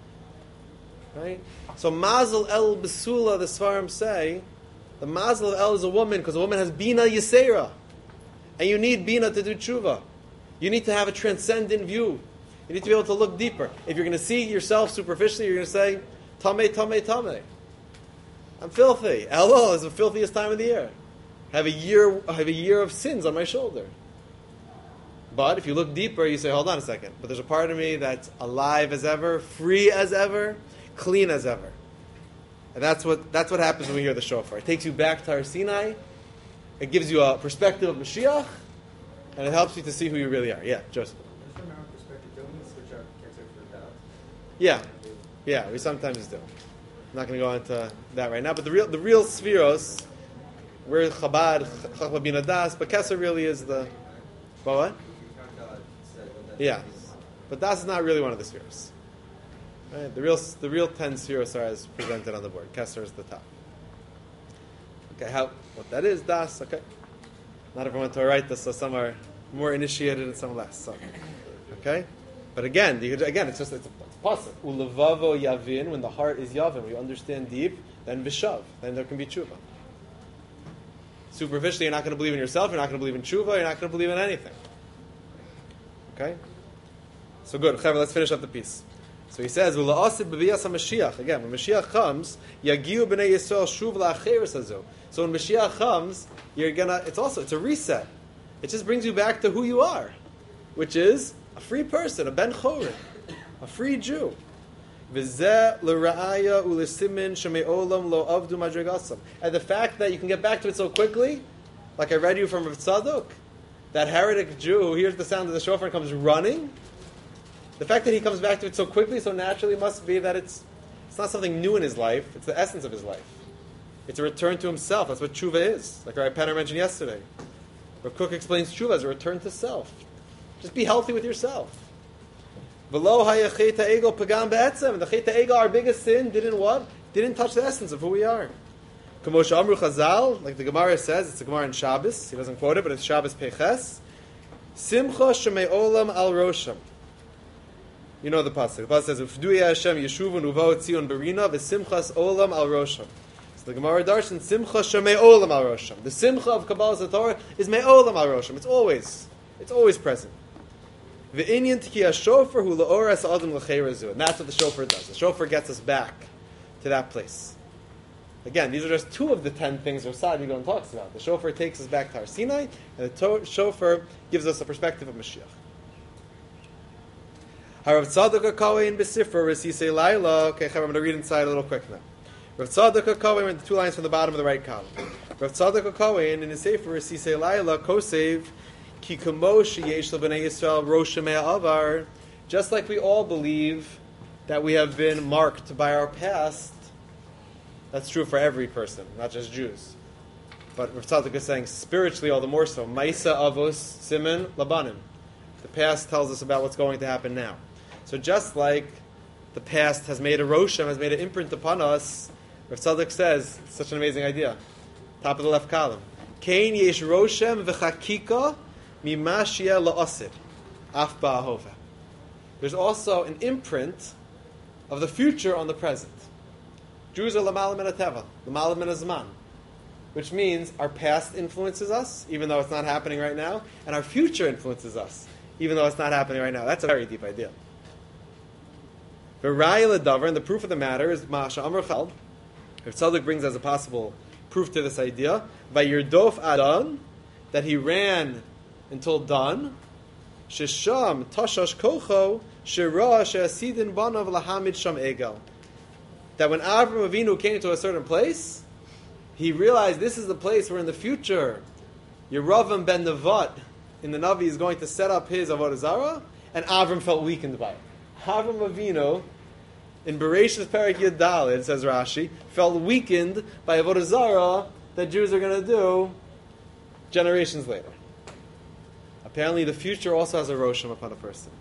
Right? So Mazel El Besula, the Svarim say, the Mazel of El is a woman because a woman has Bina Yisera. And you need Bina to do tshuva. You need to have a transcendent view. You need to be able to look deeper. If you're going to see yourself superficially, you're going to say, Tameh, Tameh, Tameh. I'm filthy. Elul is the filthiest time of the year. I have a year, I have a year of sins on my shoulder. But if you look deeper, you say, hold on a second. But there's a part of me that's alive as ever, free as ever, clean as ever. And that's what that's what happens when we hear the shofar. It takes you back to Har Sinai. It gives you a perspective of Mashiach. And it helps you to see who you really are. Yeah, Joseph.
Just from our perspective, don't we switch out Keser for doubt?
Yeah. Yeah, we sometimes do. I'm not going to go into that right now. But the real the real Spheros, we're Chabad, Chachma Bina Das, but Keser really is the... But what? Yeah, but that's not really one of the spheres. Right? The real, the real ten spheres are as presented on the board. Keser is the top. Okay, how what that is? Das. Okay, not everyone to write this, so some are more initiated and some less. So, okay, but again, you could, again, it's just it's a pasuk. Ulevavo Yavin, when the heart is Yavin, we understand deep. Then Vishav, then there can be tshuva. Superficially, you're not going to believe in yourself. You're not going to believe in tshuva. You're not going to believe in anything. Okay? So good. Chaver, let's finish up the piece. So he says, again, when Mashiach comes, Yagiu b'nei Yisrael shuv la'acheres hazu. So when Mashiach comes, you're gonna, it's also, it's a reset. It just brings you back to who you are, which is a free person, a ben chorin, a free Jew. V'zeh l'ra'aya u'l'simin shemei olam lo avdu madrigasam. And the fact that you can get back to it so quickly, like I read you from Rav Tzadok, that heretic Jew who hears the sound of the shofar and comes running, the fact that he comes back to it so quickly, so naturally, must be that it's it's not something new in his life, it's the essence of his life. It's a return to himself. That's what tshuva is. Like Rabbi Penner mentioned yesterday. Rav Kook explains tshuva as a return to self. Just be healthy with yourself. V'lo haya cheta ego pagam be'etzem. The cheta ego, our biggest sin, didn't what? Didn't touch the essence of who we are. K'mo she'amru Chazal, like the Gemara says, it's the Gemara in Shabbos. He doesn't quote it, but it's Shabbos Peches. Simcha shemei olam al rosham. You know the pasuk. The pasuk says, "Ufduya Hashem yeshuvun uvo tzion berina v'simchas olam al rosham." So the Gemara darshan simcha shemei olam al rosham. The simcha of Kabbalah Torah is mei olam al rosham. It's always, it's always present. V'inyan tkiya shofar hu laoras adam l'cheirazu, and that's what the shofar does. The shofar gets us back to that place. Again, these are just two of the ten things Rav Saadia Gaon talks about. The shofar takes us back to Har Sinai, and the to- shofar gives us a perspective of Mashiach. Rav Tzadok HaKohen b'Sifra Resisei Laila. Okay, I'm going to read inside a little quick now. Rav Tzadok HaKohen, the two lines from the bottom of the right column. Rav Tzadok HaKohen in his Sefer Resisei Laila kosev ki kamo sheyesh l'bnei Yisrael rosh avar. Just like we all believe that we have been marked by our past. That's true for every person, not just Jews. But Rav Tzadok is saying spiritually all the more so. Maisa avos siman labanim. The past tells us about what's going to happen now. So just like the past has made a roshem, has made an imprint upon us, Rav Tzadok says, it's such an amazing idea. Top of the left column. Kein yesh roshem v'chakika mimashia la'asid af ba'ahova. There's also an imprint of the future on the present. Jews are l'malam min hateva, l'malam min hazman, which means our past influences us, even though it's not happening right now, and our future influences us, even though it's not happening right now. That's a very deep idea. The Raya L'Davar, and the proof of the matter is Ma'asha Amar Chal. Rav Tzadok brings as a possible proof to this idea, Vayirdof Adon, that he ran until dawn, Shesham Tashash Kocho, Shira She'asidin Banav Lahamid Sham Egel. That when Avram Avinu came to a certain place, he realized this is the place where in the future Yeravam ben Nevat in the Navi is going to set up his Avodah Zarah, and Avram felt weakened by it. Avram Avinu, in Bereshit Perek Yud Daled, says Rashi, felt weakened by Avodah Zarah that Jews are going to do generations later. Apparently the future also has a Rosham upon a person.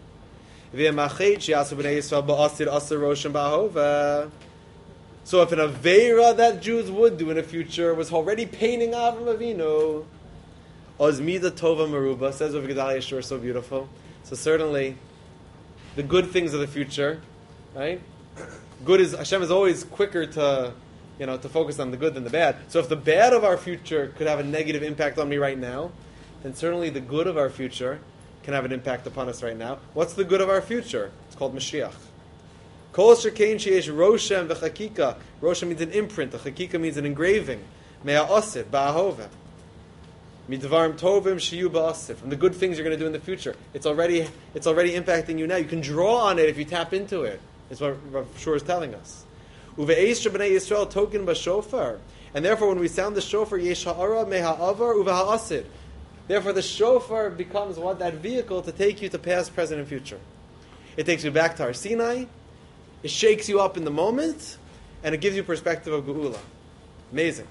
So if an Aveira that Jews would do in the future was already painting Avram Avinu, Ozmida Tova Meruba, says Rav Gedalia Yeshua, so beautiful. So certainly, the good things of the future, right? Good is, Hashem is always quicker to, you know, to focus on the good than the bad. So if the bad of our future could have a negative impact on me right now, then certainly the good of our future can have an impact upon us right now. What's the good of our future? It's called Mashiach. Kol shekein sheyesh roshem v'chakika. Roshem means an imprint. A chakika means an engraving. Mea osid ba'ahova. Midvarim tovim shiyu ba'osid. From the good things you're going to do in the future. It's already it's already impacting you now. You can draw on it if you tap into it. That's what Rav Shur is telling us. Uve'eish b'nei Yisrael token b'shofar. And therefore when we sound the shofar, yesh ha'ara meha'avar uve'ha'asid. Therefore the shofar becomes what? That vehicle to take you to past, present, and future. It takes you back to Har Sinai. It shakes you up in the moment, and it gives you perspective of Geula. Amazing.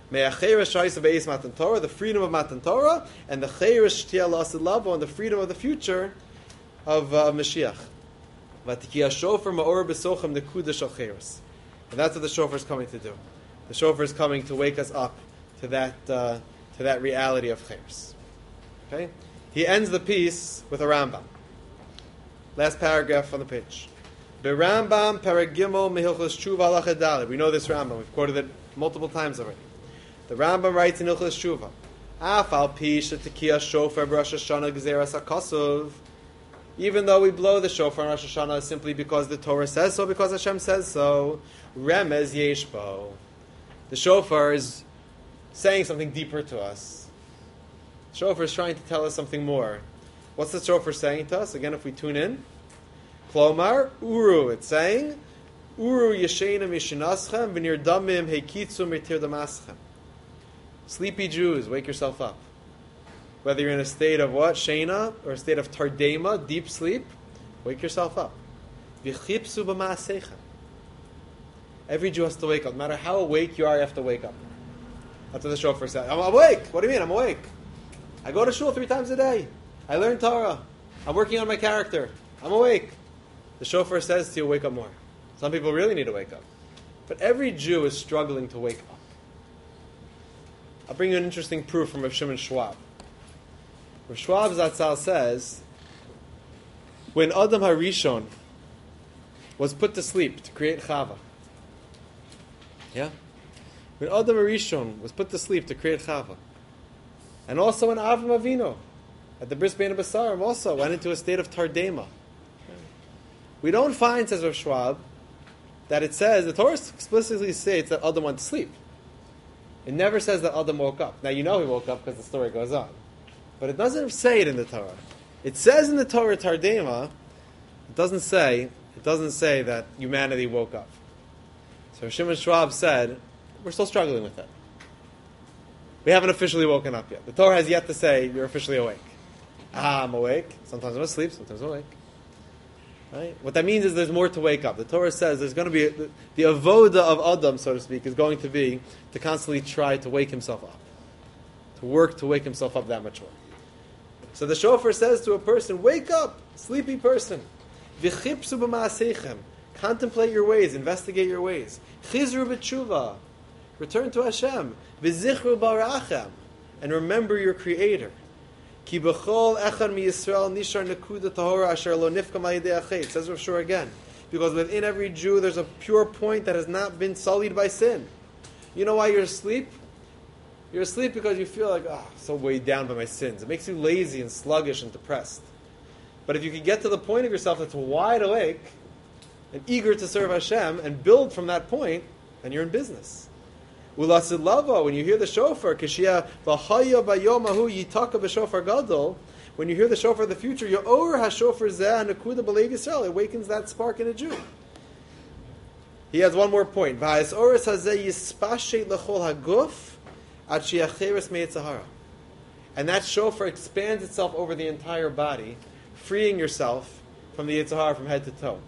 The freedom of Matan Torah, and the Cheirish Shtiyah L'Asid Lavo, and the freedom of the future of uh, Mashiach. And that's what the shofar is coming to do. The shofar is coming to wake us up to that uh, to that reality of Cheiros. Okay? He ends the piece with a Rambam. Last paragraph on the page. The Rambam Paragimel Mehilchos Tshuva Halacha Daled. We know this Rambam. We've quoted it multiple times already. The Rambam writes in Hilchos Tshuva, Af al pi shetekiya shofar b'Rosh Hashanah gzeras hakosov. Even though we blow the shofar on Rosh Hashanah simply because the Torah says so, because Hashem says so, remez yeshbo. The shofar is saying something deeper to us. The shofar is trying to tell us something more. What's the shofar saying to us? Again, if we tune in. Klomar, Uru, it's saying, Uru yeshena mishinaschem v'nir damim heikitzu mitir damaschem. Sleepy Jews, wake yourself up. Whether you're in a state of what? Shena, or a state of tardema, deep sleep, wake yourself up. V'chipsu b'ma'asechem. Every Jew has to wake up. No matter how awake you are, you have to wake up. That's what the shofar says. I'm awake. What do you mean? I'm awake. I go to shul three times a day. I learn Torah. I'm working on my character. I'm awake. The shofar says to you, wake up more. Some people really need to wake up. But every Jew is struggling to wake up. I'll bring you an interesting proof from Rav Shimon Schwab. Rav Schwab Zatzal says, when Adam HaRishon was put to sleep to create Chava, yeah? When Adam HaRishon was put to sleep to create Chava, and also when Avram Avinu, at the Bris Bein HaBasarim, also went into a state of Tardema. We don't find, says Rav Schwab, that it says, the Torah explicitly states that Adam went to sleep. It never says that Adam woke up. Now you know he woke up because the story goes on. But it doesn't say it in the Torah. It says in the Torah Tardema, it doesn't say, it doesn't say that humanity woke up. So Shimon Schwab said, we're still struggling with that. We haven't officially woken up yet. The Torah has yet to say, you're officially awake. Ah, I'm awake. Sometimes I'm asleep, sometimes I'm awake. Right? What that means is there's more to wake up. The Torah says there's going to be, a, the, the avoda of Adam, so to speak, is going to be to constantly try to wake himself up. To work to wake himself up that much more. So the shofar says to a person, wake up, sleepy person. V'chipsu b'ma'aseichem. Contemplate your ways, investigate your ways. Chizru b'tshuva. Return to Hashem. V'zichru barachem. And remember your Creator. Ki b'chol echad mi-Yisrael nishar nekuda tahora asher lo nifkam al-yedei achet. It says Rav Shur again. Because within every Jew there's a pure point that has not been sullied by sin. You know why you're asleep? You're asleep because you feel like, oh, I'm so weighed down by my sins. It makes you lazy and sluggish and depressed. But if you can get to the point of yourself that's wide awake and eager to serve Hashem and build from that point, then you're in business. Ulasid lava, when you hear the shofar, kishia v'haya bayomahu yitaka b'shofar gadol, when you hear the shofar of the future, yo'or hashofar zeh nekuda b'leiv Yisrael, it awakens that spark in a Jew. He has one more point. V'ha'es oris hazeh yispashet l'chol haguf ad shiacheres me'etzahara. And that shofar expands itself over the entire body, freeing yourself from the Yetzer Hara from head to toe.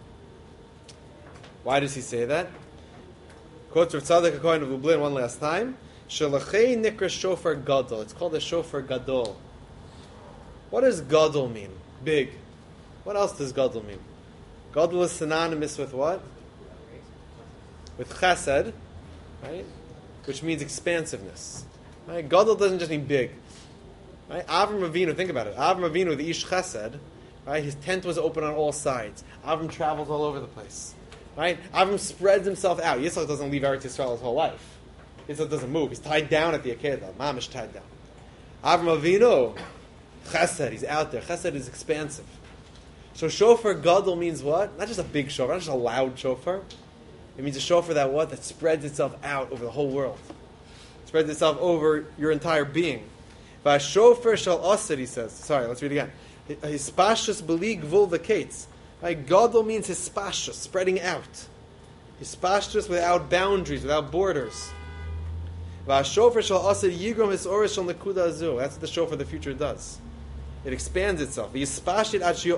Why does he say that? Quotes Rav Tzadok HaKohen of Lublin one last time. Shalachei nikra shofar gadol. It's called a shofar gadol. What does gadol mean? Big. What else does gadol mean? Gadol is synonymous with what? With chesed, right? Which means expansiveness. Right? Gadol doesn't just mean big. Right? Avram Avinu, think about it. Avram Avinu, the Ish Chesed, right? His tent was open on all sides. Avram travels all over the place. Right? Avram spreads himself out. Yitzchak doesn't leave Eretz Yisrael his whole life. Yitzchak doesn't move. He's tied down at the Akedah. Mamish tied down. Avram Avinu, Chesed, he's out there. Chesed is expansive. So shofar gadol means what? Not just a big shofar, not just a loud shofar. It means a shofar that what? That spreads itself out over the whole world. It spreads itself over your entire being. V'ashofar shall asid, he says. Sorry, let's read again. Hispashus b'li gvul v'kates. Right? Gadol means hispashus, spreading out. Hispashus without boundaries, without borders. V'ashofar shall asid yigrom hisoris shal nekuda azu. That's what the shofar of the future does. It expands itself. The sound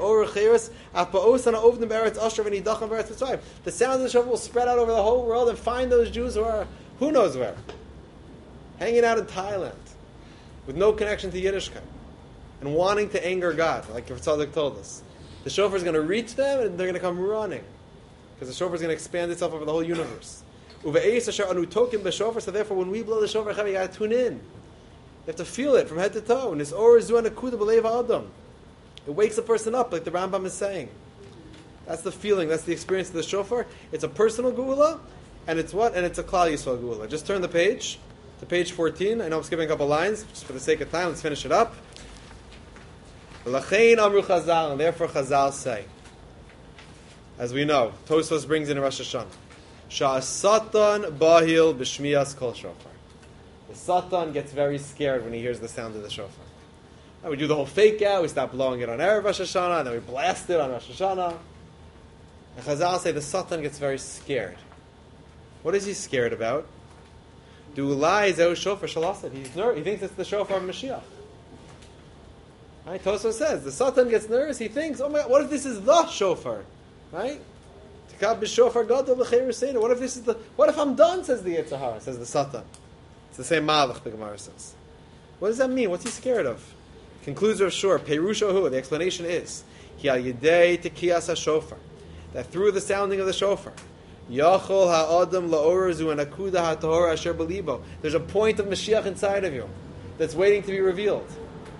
of the shofar will spread out over the whole world and find those Jews who are, who knows where, hanging out in Thailand, with no connection to Yiddishkeit, and wanting to anger God, like Rav Tzadok told us. The shofar is going to reach them, and they're going to come running, because the shofar is going to expand itself over the whole universe. So therefore, when we blow the shofar, you got to tune in. You have to feel it from head to toe. And this or is Adam. It wakes a person up, like the Rambam is saying. That's the feeling. That's the experience of the shofar. It's a personal geula, and it's what? And it's a Klal Yisrael geula. Just turn the page to page fourteen. I know I'm skipping a couple lines, just for the sake of time. Let's finish it up. L'chein amru Chazal, and therefore Chazal say, as we know, Tosfos brings in Rosh Hashanah, Sha'asatan bahil b'shmiyas kol shofar. The Satan gets very scared when he hears the sound of the shofar. And we do the whole fake out, we stop blowing it on Erev Rosh Hashanah, and then we blast it on Rosh Hashanah. And Chazal say the Satan gets very scared. What is he scared about? Du'ulai zeu shofar shalasid. He's ner- He thinks it's the shofar of Mashiach. Right? Tosfos says, the Satan gets nervous, he thinks, oh my God, what if this is the shofar? Right? What if this is the, what if I'm done, says the Yetzer Hara, says the Satan. It's the same malach, the Gemara says. What does that mean? What's he scared of? Concludes Rav Shur, Perushahu, the explanation is, Ki al yedei tekiyas ha-shofar, that through the sounding of the shofar, Yachol ha'adam la'orazu and akuda ha'tahora asher belibo. There's a point of Mashiach inside of you that's waiting to be revealed.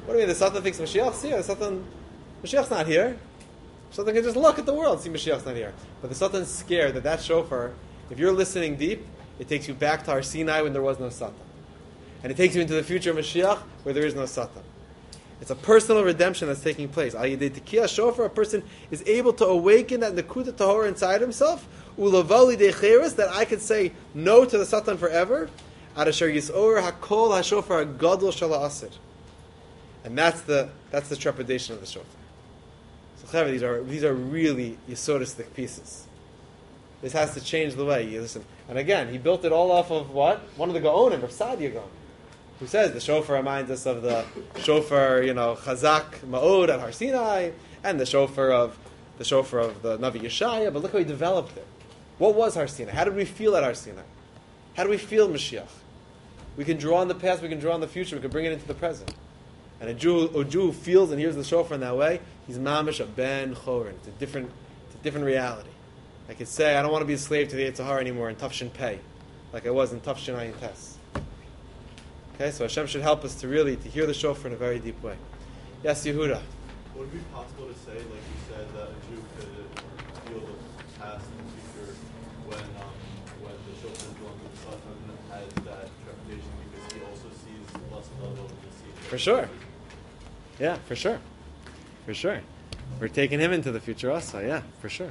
What do you mean? The Satan thinks Mashiach's here. The Satan, Mashiach's not here. Satan can just look at the world, see Mashiach's not here. But the Satan's scared that that shofar, if you're listening deep, it takes you back to Har Sinai when there was no Satan. And it takes you into the future of Mashiach where there is no Satan. It's a personal redemption that's taking place. Al Yedei Tekiyah Shofar, a person is able to awaken that Nekuta Tahora inside himself, Ulavali Decheres, that I could say no to the Satan forever, Adasher Yisor HaKol HaShofar HaGadol Shala Asid. And that's the that's the trepidation of the shofar. So Chaver, these are these are really Yesodistic pieces. This has to change the way you listen. And again, he built it all off of what? One of the Gaonim, Rav Sadia Gaon, who says the shofar reminds us of the shofar, you know, Chazak Ma'od at Har Sinai, and the shofar of the shofar of the Navi Yeshaya. But look how he developed it. What was Har Sinai? How did we feel at Har Sinai? How do we feel Mashiach? We can draw on the past, we can draw on the future, we can bring it into the present. And a Jew, a Jew who feels and hears the shofar in that way, he's mamish a ben chorin. It's a different, it's a different reality. I could say, I don't want to be a slave to the Yetzer Hara anymore in Tafshin Pei, like I was in Tafshin Ayin Tes. Okay, so Hashem should help us to really to hear the shofar in a very deep way. Yes, Yehuda.
Would it be possible to say, like you said, that a Jew could feel the past and future when um, when the shofar is going to the Satan has that trepidation because he also sees less level of the sea?
For sure. Yeah, for sure. For sure. We're taking him into the future also, yeah, for sure.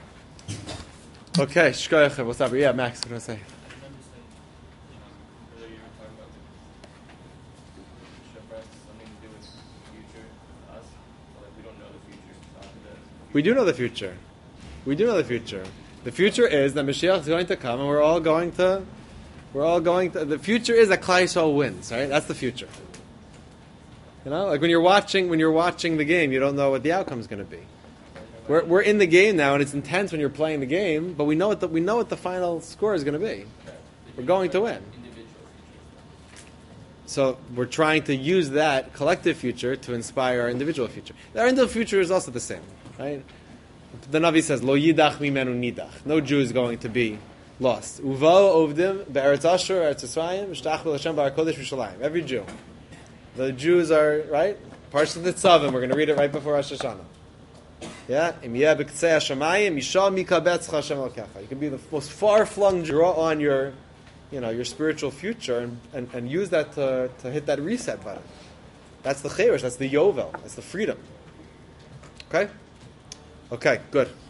Okay, Shkoyach, what's up? Yeah, Max, what do you want to say? We do know the future. We do know the future. The future is that Mashiach is going to come, and we're all going to. We're all going to. The future is that Klal Yisrael wins, right? That's the future. You know, like when you're watching, when you're watching the game, you don't know what the outcome is going to be. We're we're in the game now, and it's intense when you're playing the game, but we know what the we know what the final score is going to be. We're going to win. So we're trying to use that collective future to inspire our individual future. Our individual future is also the same, right? The Navi says, "Lo yidach mimenu nidach." No Jew is going to be lost. Uvo ovdim be'eretz Ashur, eretz Yisrael, mishtachvu l'Hashem b'Har Kodesh Yerushalayim. Every Jew. The Jews are right. Parshat Nitzavim. We're going to read it right before Rosh Hashanah. Yeah, im yeh b'ktzei hashamayim yishal mikabetz Hashem elokecha. You can be the most far-flung Jew. Draw on your, you know, your spiritual future and, and, and use that to, to hit that reset button. That's the cherish. That's the yovel. That's the freedom. Okay. Okay. Good.